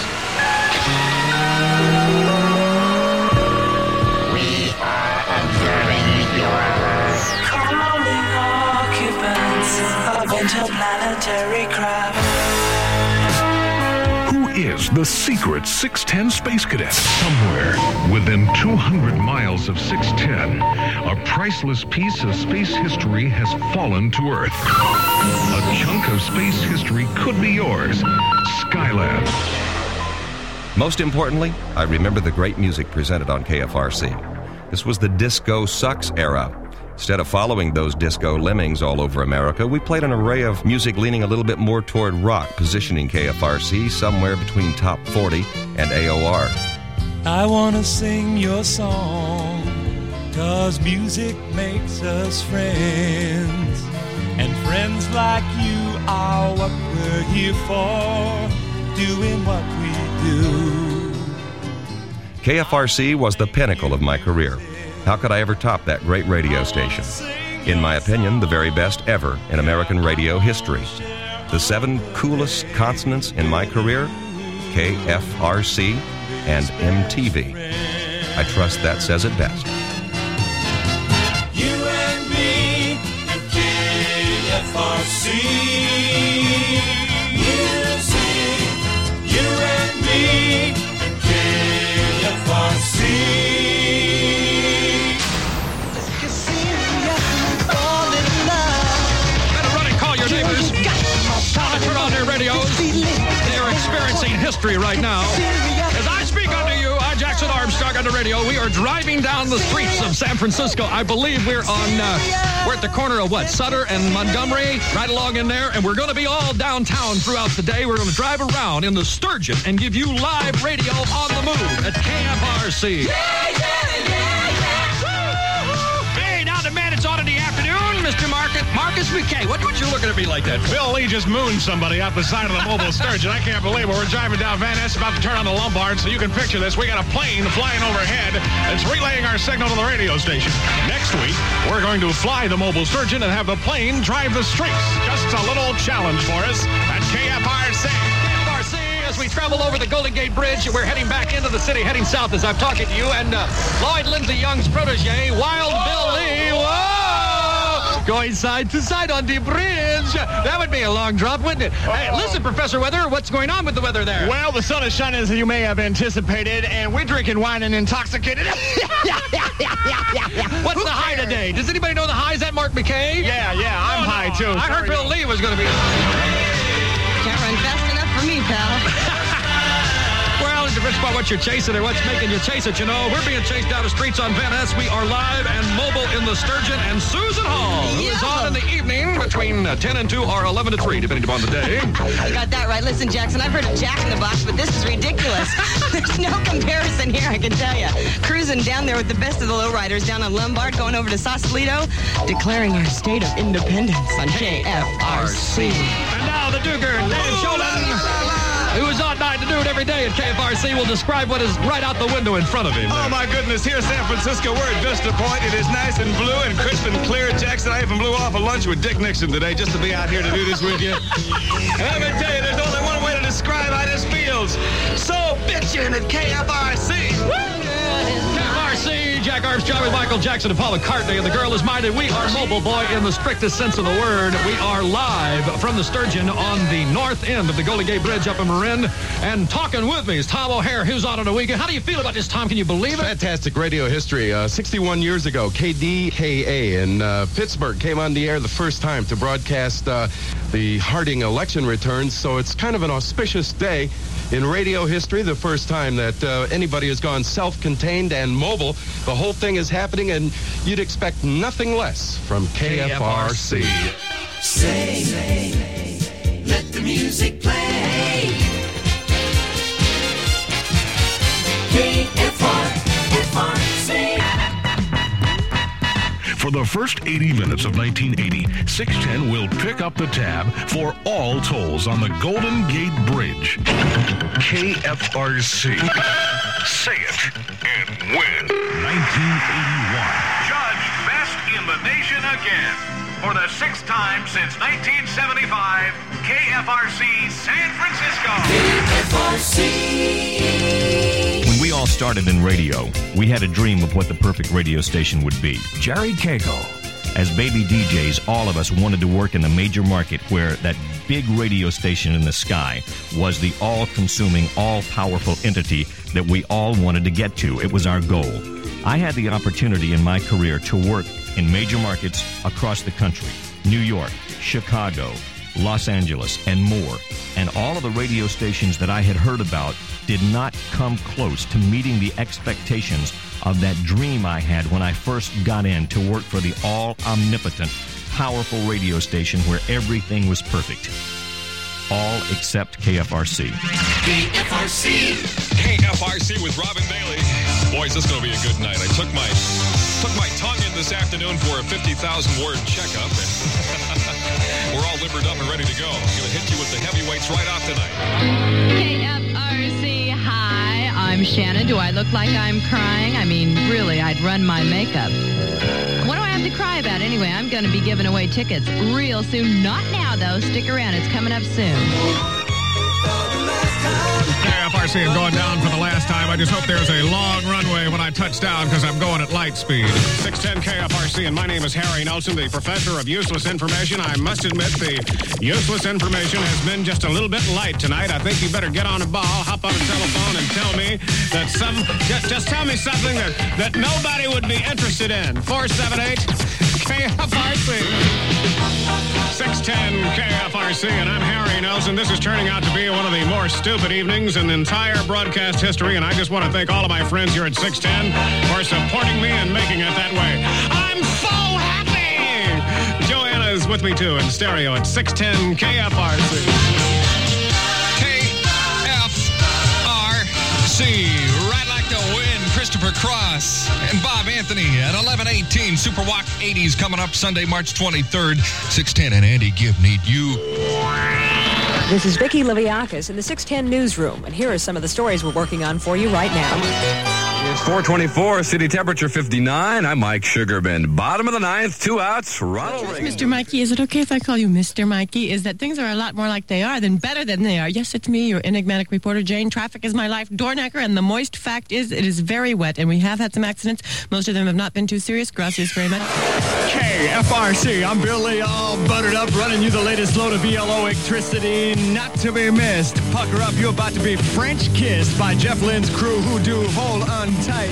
We are observing yours. Calling occupants of interplanetary craft. Who is the secret six ten Space Cadet? Somewhere within two hundred miles of six ten, a priceless piece of space history has fallen to Earth. A chunk of space history could be yours. Skylab. Most importantly, I remember the great music presented on K F R C. This was the Disco Sucks era. Instead of following those disco lemmings all over America, we played an array of music leaning a little bit more toward rock, positioning K F R C somewhere between Top forty and A O R. I want to sing your song 'cause music makes us friends. And friends like you are what we're here for, doing what we do. K F R C was the pinnacle of my career. How could I ever top that great radio station? In my opinion, the very best ever in American radio history. The seven coolest consonants in my career: K F R C and M T V. I trust that says it best. You and me and K F R C. Music. You and me and K F R C. Better run and call your neighbors. Tell them to turn on their radios. They are experiencing history right now. As I speak unto you, I, Jackson Armstrong, on the radio. We are driving down the streets of San Francisco. I believe we're on, uh, we're at the corner of what, Sutter and Montgomery, right along in there. And we're going to be all downtown throughout the day. We're going to drive around in the Sturgeon and give you live radio on the move at K F R C. Yeah, yeah, yeah, yeah. Hey, now the man, it's on in the afternoon, Mister Marcus, Marcus McKay. What, what you looking at me like that? Bill Lee just mooned somebody off the side of the mobile Sturgeon. I can't believe it. We're driving down Van Ness, about to turn on the Lombard, so you can picture this. We got a plane flying overhead that's relaying our signal to the radio station. Next week, we're going to fly the mobile Sturgeon and have the plane drive the streets. Just a little challenge for us at K F R C. K F R C, as we travel over the Golden Gate Bridge, we're heading back into the city, heading south as I'm talking to you, and uh, Lloyd Lindsay Young's protege, Wild Whoa! Bill Lee. Whoa! Going side to side on the bridge. That would be a long drop, wouldn't it? Uh-oh. Hey, listen, Professor Weather, what's going on with the weather there? Well, the sun is shining as you may have anticipated, and we're drinking wine and intoxicated. What's the high today? Does anybody know the high? Is that Mark McKay? Yeah, yeah, I'm oh, high, no. too. I Sorry, heard Bill no. Lee was going to be... Can't run fast enough for me, pal. Well, it depends about what you're chasing or what's making you chase it, you know. We're being chased down the streets on Van Ness. We are live and mobile in the Sturgeon, and Susan Hall, who yeah. is on in the evening between uh, ten and two or eleven to three, depending upon the day. You got that right. Listen, Jackson, I've heard of Jack in the Box, but this is ridiculous. There's no comparison here, I can tell you. Cruising down there with the best of the lowriders down on Lombard, going over to Sausalito, declaring our state of independence on K F R C. And now the Duger, Dave Sholin, who is on nine to do it every day at K F R C, will describe what is right out the window in front of him. Oh, my goodness. Here in San Francisco, we're at Vista Point. It is nice and blue and crisp and clear. Jackson, I even blew off a lunch with Dick Nixon today just to be out here to do this with you. And I'm going to tell you, there's only one way to describe how this feels. So bitchin' at K F R C. K F R C, Jack Armstrong with Michael Jackson and Paul McCartney, and the girl is mine, and we are mobile, boy, in the strictest sense of the word. We are live from the Sturgeon on the north end of the Golden Gate Bridge up in Marin, and talking with me is Tom O'Hare, who's on on the weekend. How do you feel about this, Tom? Can you believe it? Fantastic radio history. Uh, sixty-one years ago, K D K A in uh, Pittsburgh came on the air the first time to broadcast uh, the Harding election returns, so it's kind of an auspicious day in radio history, the first time that uh, anybody has gone self-contained and mobile. The whole thing is happening, and you'd expect nothing less from K F R C. Say, say, let the music play. K F R, F R C. For the first eighty minutes of nineteen eighty, six ten will pick up the tab for all tolls on the Golden Gate Bridge. K F R C. Say it and win. nineteen eighty-one. Judged best in the nation again. For the sixth time since nineteen seventy-five, K F R C San Francisco. K F R C. When we all started in radio, we had a dream of what the perfect radio station would be. Jerry Cagle. As baby D Js, all of us wanted to work in a major market where that big radio station in the sky was the all-consuming, all-powerful entity that we all wanted to get to. It was our goal. I had the opportunity in my career to work in major markets across the country: New York, Chicago, Los Angeles, and more. And all of the radio stations that I had heard about did not come close to meeting the expectations of that dream I had when I first got in to work for the all-omnipotent, powerful radio station where everything was perfect. All except K F R C. K F R C. K F R C with Robin Bailey. Boys, this is going to be a good night. I took my Took my tongue in this afternoon for a fifty thousand word checkup, and we're all limbered up and ready to go. I'm going to hit you with the heavyweights right off tonight. K F R C, hi, I'm Shannon. Do I look like I'm crying? I mean, really, I'd run my makeup. What do I have to cry about anyway? I'm going to be giving away tickets real soon. Not now, though. Stick around. It's coming up soon. K F R C, I'm going down for the last time. I just hope there's a long runway when I touch down because I'm going at light speed. six ten K F R C, and my name is Harry Nelson, the professor of useless information. I must admit the useless information has been just a little bit light tonight. I think you better get on a ball, hop on a telephone, and tell me that some... Just, just tell me something that, that nobody would be interested in. four seven eight K F R C. six ten K F R C, and I'm Harry Nelson. This is turning out to be one of the more stupid evenings in the entire broadcast history, and I just want to thank all of my friends here at six ten for supporting me and making it that way. I'm so happy! Joanna is with me, too, in stereo at six ten K F R C. K F R C, right like the wind. Christopher Cross and Bob Anthony at eleven eighteen. Super Walk eighties coming up Sunday, March twenty-third. six ten and Andy Gibb need you. This is Vicki Liviakis in the six ten Newsroom, and here are some of the stories we're working on for you right now. It's four twenty-four, city temperature fifty-nine. I'm Mike Sugarman. Bottom of the ninth, two outs, Ronald Reagan. Mister Mikey, is it okay if I call you Mister Mikey? Is that things are a lot more like they are than better than they are. Yes, it's me, your enigmatic reporter, Jane. Traffic is my life, Dornacker, and the moist fact is it is very wet, and we have had some accidents. Most of them have not been too serious. Gracias very much. K F R C, I'm Bill Lee, all buttered up, running you the latest load of B L O electricity, not to be missed. Pucker up, you're about to be French kissed by Jeff Lynn's crew who do hold on tight.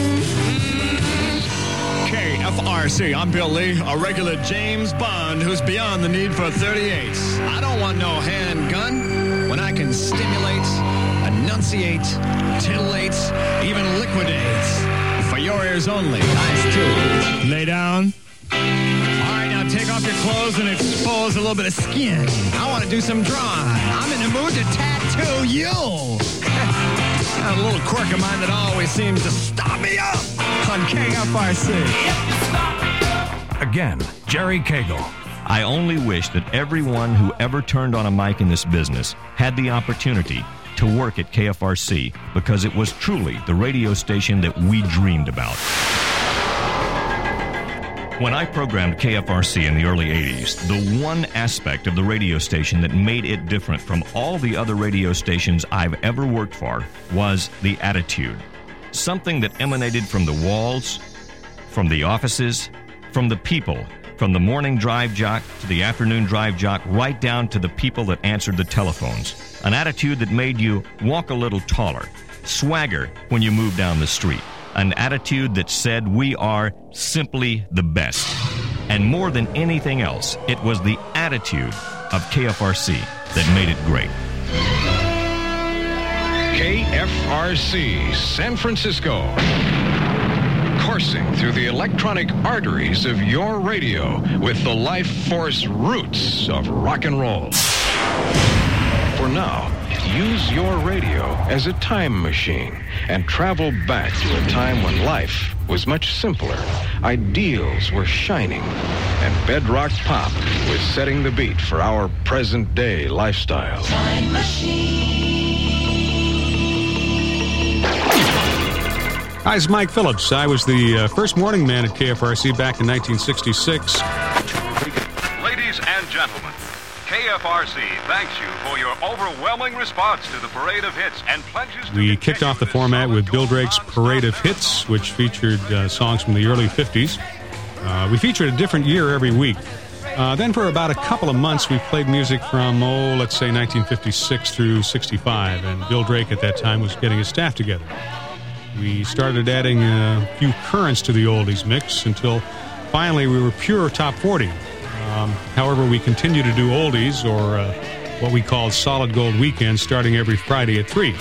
K F R C, I'm Bill Lee, a regular James Bond who's beyond the need for thirty-eights. I don't want no handgun when I can stimulate, enunciate, titillate, even liquidate. For your ears only, eyes too. Lay down. All right, now take off your clothes and expose a little bit of skin. I want to do some drawing. I'm in the mood to tattoo you. A little quirk of mine that always seems to stop me up on K F R C. Again, Jerry Cagle. I only wish that everyone who ever turned on a mic in this business had the opportunity to work at K F R C, because it was truly the radio station that we dreamed about. When I programmed K F R C in the early eighties, the one aspect of the radio station that made it different from all the other radio stations I've ever worked for was the attitude. Something that emanated from the walls, from the offices, from the people, from the morning drive jock to the afternoon drive jock, right down to the people that answered the telephones. An attitude that made you walk a little taller, swagger when you moved down the street. An attitude that said we are simply the best. And more than anything else, it was the attitude of K F R C that made it great. K F R C, San Francisco. Coursing through the electronic arteries of your radio with the life force roots of rock and roll. For now, use your radio as a time machine and travel back to a time when life was much simpler, ideals were shining, and bedrock pop was setting the beat for our present-day lifestyle. Time machine. Hi, it's Mike Phillips. I was the uh, first morning man at K F R C back in nineteen sixty-six. Ladies and gentlemen, K F R C thanks you for your overwhelming response to the Parade of Hits and pledges to We kicked off the format with Bill Drake's Parade of Hits, which featured uh, songs from the early fifties. Uh, we featured a different year every week. Uh, then for about a couple of months, we played music from, oh, let's say nineteen fifty-six through sixty-five, and Bill Drake at that time was getting his staff together. We started adding a few currents to the oldies mix until finally we were pure top forty. Um, however, we continue to do oldies, or uh, what we call solid gold weekends, starting every Friday at three.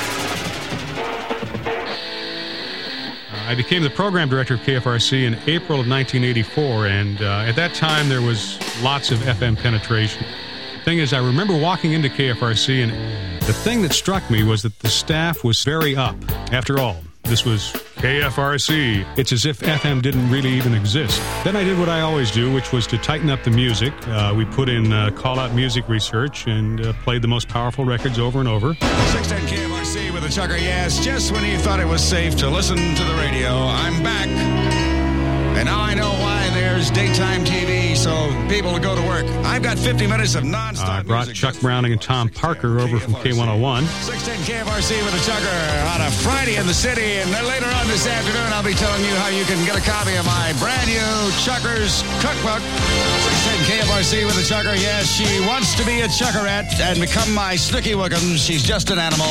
Uh, I became the program director of K F R C in April of nineteen eighty-four, and uh, at that time there was lots of F M penetration. The thing is, I remember walking into K F R C, and the thing that struck me was that the staff was very up. After all, this was K F R C. It's as if F M didn't really even exist. Then I did what I always do, which was to tighten up the music. Uh, we put in uh, call-out music research and uh, played the most powerful records over and over. six ten K F R C with a chucker, yes. Just when you thought it was safe to listen to the radio, I'm back. And now I know why there's daytime T V, so people will go to work. I've got fifty minutes of nonstop uh, I brought music. Chuck Browning and Tom Parker over from K one oh one. six ten K F R C with a chucker on a Friday in the city. And then later on this afternoon, I'll be telling you how you can get a copy of my brand new Chuckers Cookbook. six ten K F R C with a chucker. Yes, she wants to be a chuckerette and become my Snooky Wiggum. She's just an animal.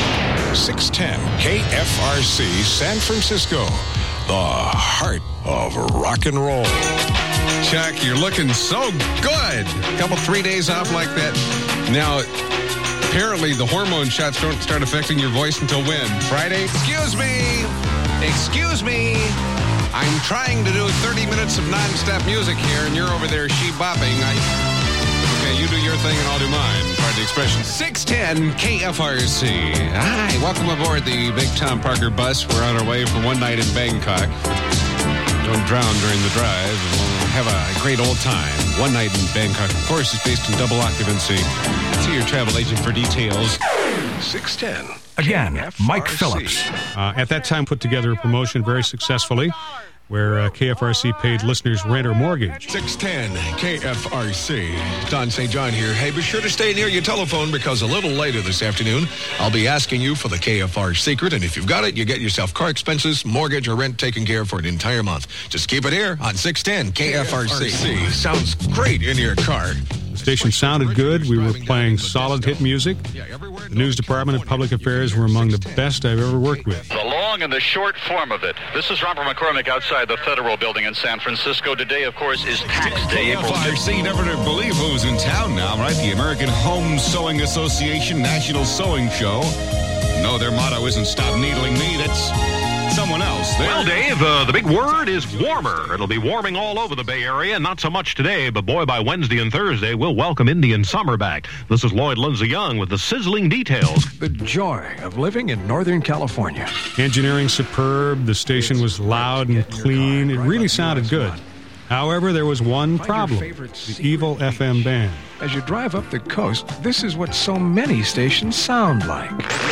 six ten K F R C San Francisco, the heart of rock and roll. Chuck, you're looking so good. A couple, three days off like that. Now, apparently the hormone shots don't start affecting your voice until when? Friday? Excuse me. Excuse me. I'm trying to do thirty minutes of nonstop music here, and you're over there she-bopping. I... Okay, you do your thing and I'll do mine. Pardon the expression. six ten K F R C. Hi, welcome aboard the Big Tom Parker bus. We're on our way for one night in Bangkok. Don't drown during the drive, and we'll have a great old time. One night in Bangkok, of course, is based in double occupancy. See your travel agent for details. six ten Again, K F R C. Mike Phillips. Uh, at that time, put together a promotion very successfully where uh, K F R C paid listeners rent or mortgage. six ten K F R C. Don Saint John here. Hey, be sure to stay near your telephone because a little later this afternoon, I'll be asking you for the K F R secret. And if you've got it, you get yourself car expenses, mortgage, or rent taken care of for an entire month. Just keep it here on six ten K F R C. K F R C. Sounds great in your car. The station sounded good. We were playing solid hit music. The news department and public affairs were among the best I've ever worked with. The long and the short form of it. This is Robert McCormick outside the Federal Building in San Francisco. Today, of course, is tax day. K F R C, never to believe who's in town now, right? The American Home Sewing Association National Sewing Show. No, their motto isn't stop needling me. That's someone else. They're... Well, Dave, uh, the big word is warmer. It'll be warming all over the Bay Area, not so much today, but boy, by Wednesday and Thursday, we'll welcome Indian summer back. This is Lloyd Lindsay Young with the sizzling details. The joy of living in Northern California. Engineering superb. The station was loud and clean. It really sounded good. However, there was one problem. The evil F M band. As you drive up the coast, this is what so many stations sound like.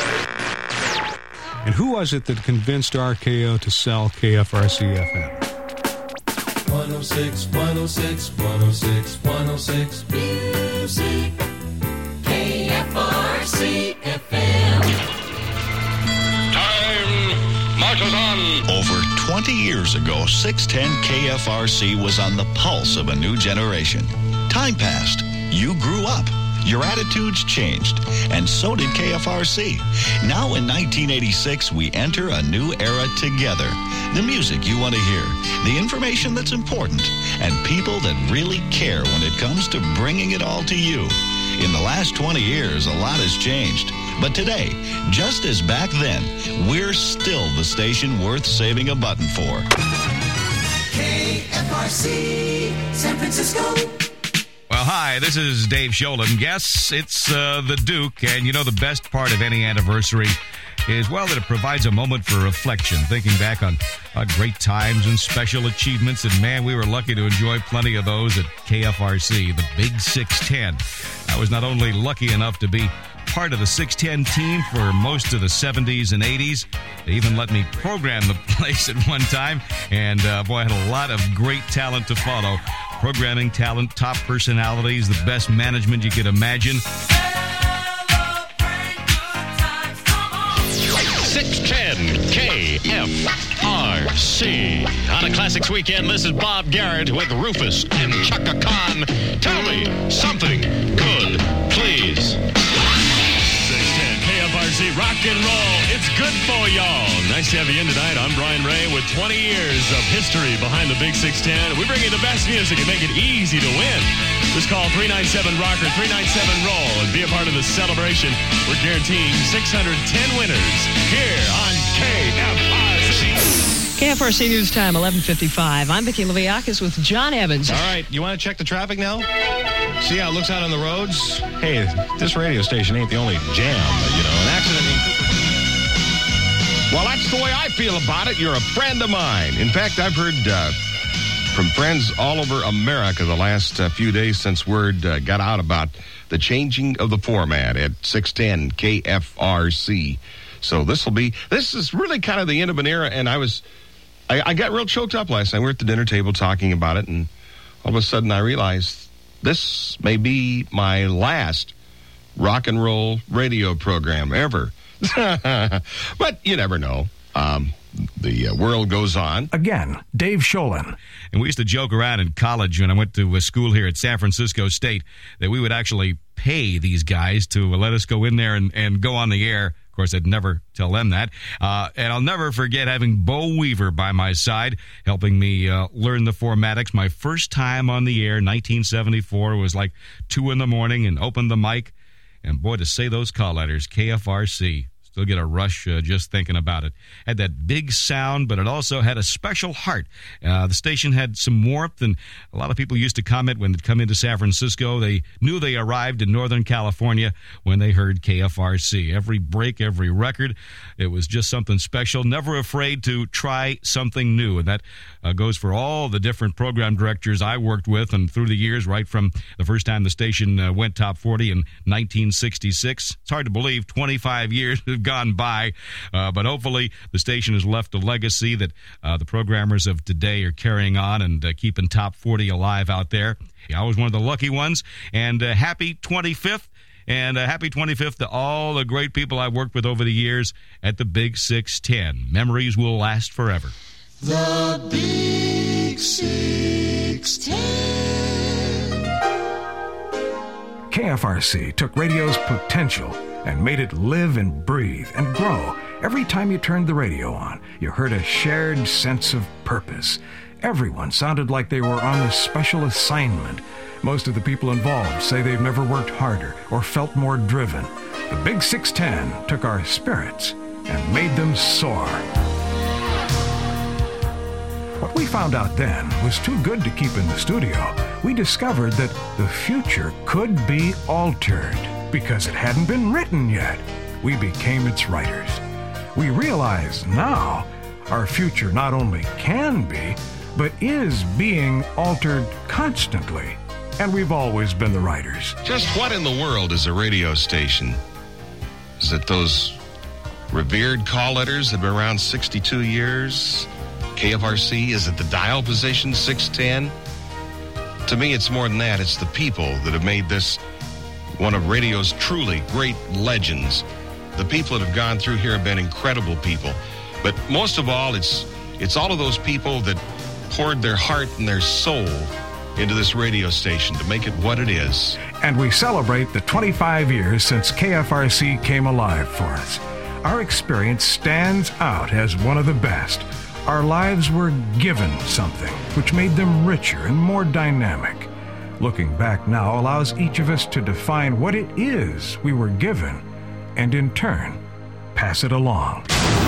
And who was it that convinced R K O to sell K F R C F M? one oh six, one oh six, one oh six, one oh six Music. K F R C F M. Time marches on. Over twenty years ago, six ten K F R C was on the pulse of a new generation. Time passed. You grew up. Your attitudes changed, and so did K F R C. Now in nineteen eighty-six, we enter a new era together. The music you want to hear, the information that's important, and people that really care when it comes to bringing it all to you. In the last twenty years, a lot has changed. But today, just as back then, we're still the station worth saving a button for. K F R C, San Francisco. Well, hi, this is Dave Sholin. Yes, it's uh, the Duke, and you know the best part of any anniversary is, well, that it provides a moment for reflection, thinking back on uh, great times and special achievements, and man, we were lucky to enjoy plenty of those at K F R C, the Big six ten. I was not only lucky enough to be part of the six ten team for most of the seventies and eighties. They even let me program the place at one time, and uh, boy, I had a lot of great talent to follow. Programming talent, top personalities, the best management you could imagine. six ten K F R C. On a Classics Weekend, this is Bob Garrett with Rufus and Chaka Khan. Tell me something good, please. six ten K F R C Rock and Roll. It's good for y'all. Nice to have you in tonight. I'm Brian Ray with twenty years of history behind the Big six ten. We bring you the best music and make it easy to win. Just call three nine seven rocker, three nine seven roll, and be a part of the celebration. We're guaranteeing six hundred ten winners here on K F R C. K F R C News Time, eleven fifty-five. I'm Vicki Leviakis with John Evans. All right, you want to check the traffic now? See how it looks out on the roads? Hey, this radio station ain't the only jam, but, you know, an accident in Cooper. Well, that's the way I feel about it. You're a friend of mine. In fact, I've heard uh, from friends all over America the last uh, few days since word uh, got out about the changing of the format at six ten K F R C. So this will be, this is really kind of the end of an era, and I was, I, I got real choked up last night. We were at the dinner table talking about it, and all of a sudden I realized this may be my last rock and roll radio program ever. But you never know. Um, the uh, world goes on. Again, Dave Sholin. And we used to joke around in college when I went to a school here at San Francisco State that we would actually pay these guys to let us go in there and, and go on the air. Of course, I'd never tell them that. Uh, and I'll never forget having Bo Weaver by my side, helping me uh, learn the formatics. My first time on the air, nineteen seventy-four, was like two in the morning, and opened the mic. And boy, to say those call letters, K F R C. Still get a rush uh, just thinking about it. Had that big sound, but it also had a special heart. Uh, the station had some warmth, and a lot of people used to comment when they'd come into San Francisco. They knew they arrived in Northern California when they heard K F R C. Every break, every record, it was just something special. Never afraid to try something new, and that uh, goes for all the different program directors I worked with, and through the years, right from the first time the station uh, went top forty in nineteen sixty-six. It's hard to believe, twenty-five years have gone by, uh, but hopefully the station has left a legacy that uh, the programmers of today are carrying on and uh, keeping top forty alive out there. I was one of the lucky ones, and uh, happy twenty-fifth. And uh, happy twenty-fifth to all the great people I've worked with over the years at the Big six ten. Memories will last forever. The Big six ten. K F R C took radio's potential and made it live and breathe and grow. Every time you turned the radio on, you heard a shared sense of purpose. Everyone sounded like they were on a special assignment. Most of the people involved say they've never worked harder or felt more driven. The Big six ten took our spirits and made them soar. What we found out then was too good to keep in the studio. We discovered that the future could be altered because it hadn't been written yet. We became its writers. We realize now our future not only can be, but is being altered constantly. And we've always been the writers. Just what in the world is a radio station? Is it those revered call letters that have been around sixty-two years? K F R C? Is it the dial position six ten? To me, it's more than that. It's the people that have made this one of radio's truly great legends. The people that have gone through here have been incredible people. But most of all, it's it's all of those people that poured their heart and their soul into this radio station to make it what it is. And we celebrate the twenty-five years since K F R C came alive for us. Our experience stands out as one of the best. Our lives were given something which made them richer and more dynamic. Looking back now allows each of us to define what it is we were given and in turn pass it along.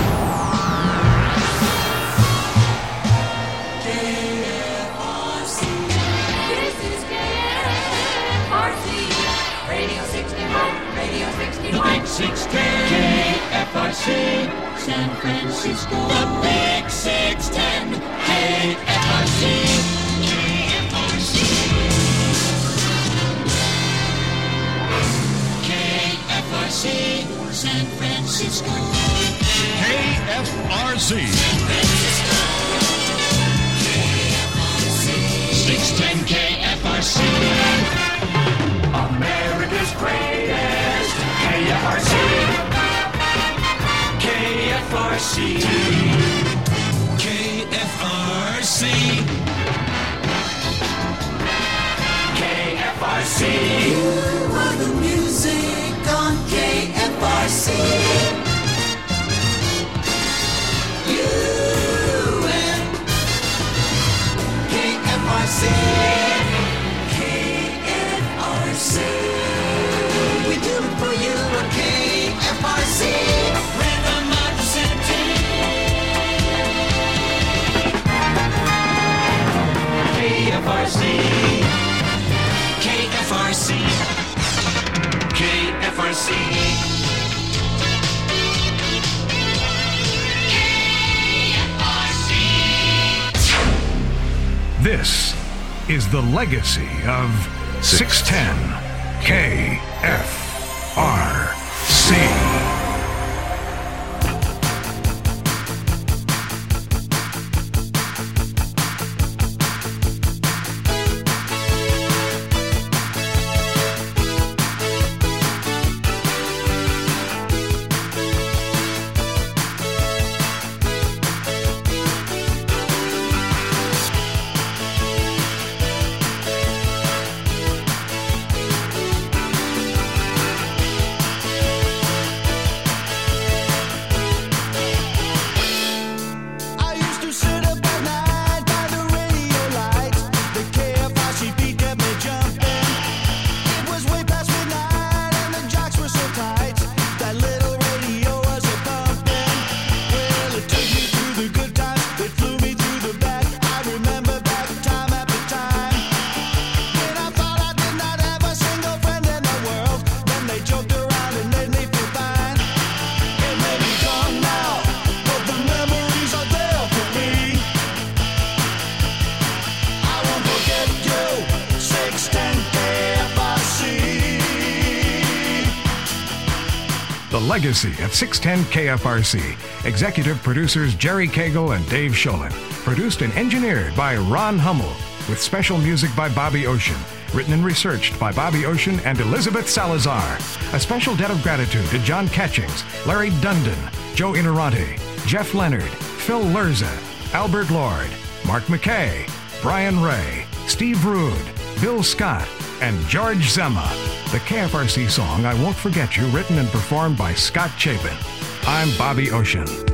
six ten K F R C San Francisco. The Big six ten K F R C. K F R C. K F R C San Francisco. K F R C. San Francisco. K F R C. six ten K F R C. America's greatest. K F R C. K F R C. K F R C. K F R C. You are the music on K F R C. You and K F R C. K F R C. We do it for you on K F R C. Rhythm of the city. K F R C. K F R C. K F R C. is the legacy of six ten K F R C. Legacy at six ten K F R C. Executive producers Jerry Cagle and Dave Sholin. Produced and engineered by Ron Hummel. With special music by Bobby Ocean. Written and researched by Bobby Ocean and Elizabeth Salazar. A special debt of gratitude to John Catchings, Larry Dundon, Joe Inarante, Jeff Leonard, Phil Lerza, Albert Lord, Mark McKay, Brian Ray, Steve Rude, Bill Scott, and George Zema. The K F R C song I Won't Forget You, written and performed by Scott Chapin. I'm Bobby Ocean.